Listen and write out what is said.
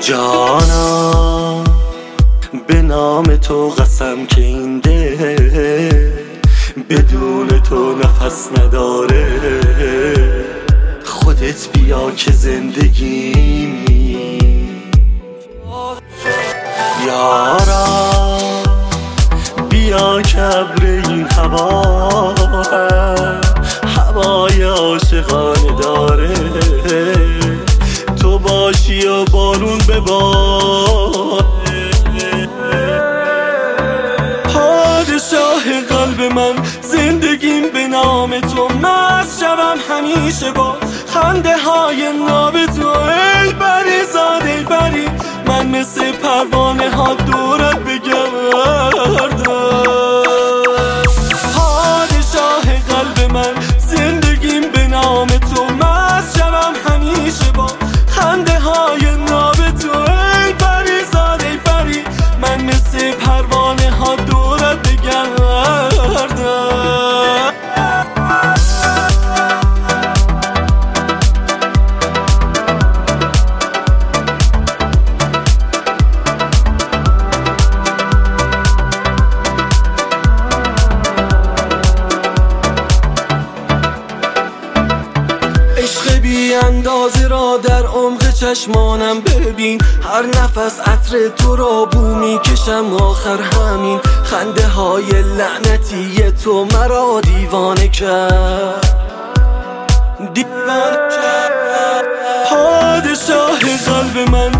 جانا به نام تو قسم که این دل بدون تو نفس نداره. خودت بیا که زندگیمی یارا، بیا که ابر این هوای عاشقانه داره. تو باشی و بارون بباره. پادشاه قلب من، زندگیم به نام تو مست شوم همیشه با خنده های ناب تو. ای بری زاد ای بری، من مثل پروانه ها دورت بگردم. پادشاه قلب من، زندگیم به نام تو مست شوم همیشه با خنده های ناب تو. ای بری زاد ای بری، من مثل پروانه ها دورت بگردم. عشق بی اندازه را در عمق چشمانم ببین. هر نفس عطر تو را بو می کشم آخر همین. خنده های لعنتی تو مرا دیوانه کرد. پادشاه قلب من،